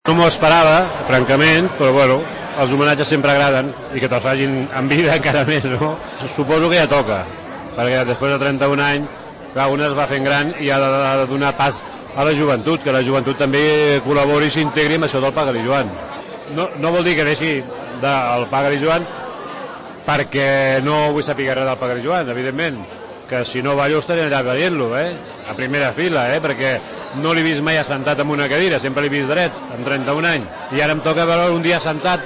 No m'ho esperava, francament, però bueno, els homenatges sempre agraden i que te'ls facin en vida encara més, no? Suposo que ja toca, perquè després de 31 anys, clar, un es va fent gran i ha de donar pas a la joventut, que la joventut també col·labori i s'integri amb això del Paga-li Joan. No vol dir que deixi del Paga-li Joan perquè no vull saber res del Paga-li Joan, evidentment, que si no ballo estaré allà veient-lo, a primera fila, perquè no l'he vist mai assentat en una cadira, sempre l'he vist dret, amb 31 anys, i ara em toca veure un dia assentat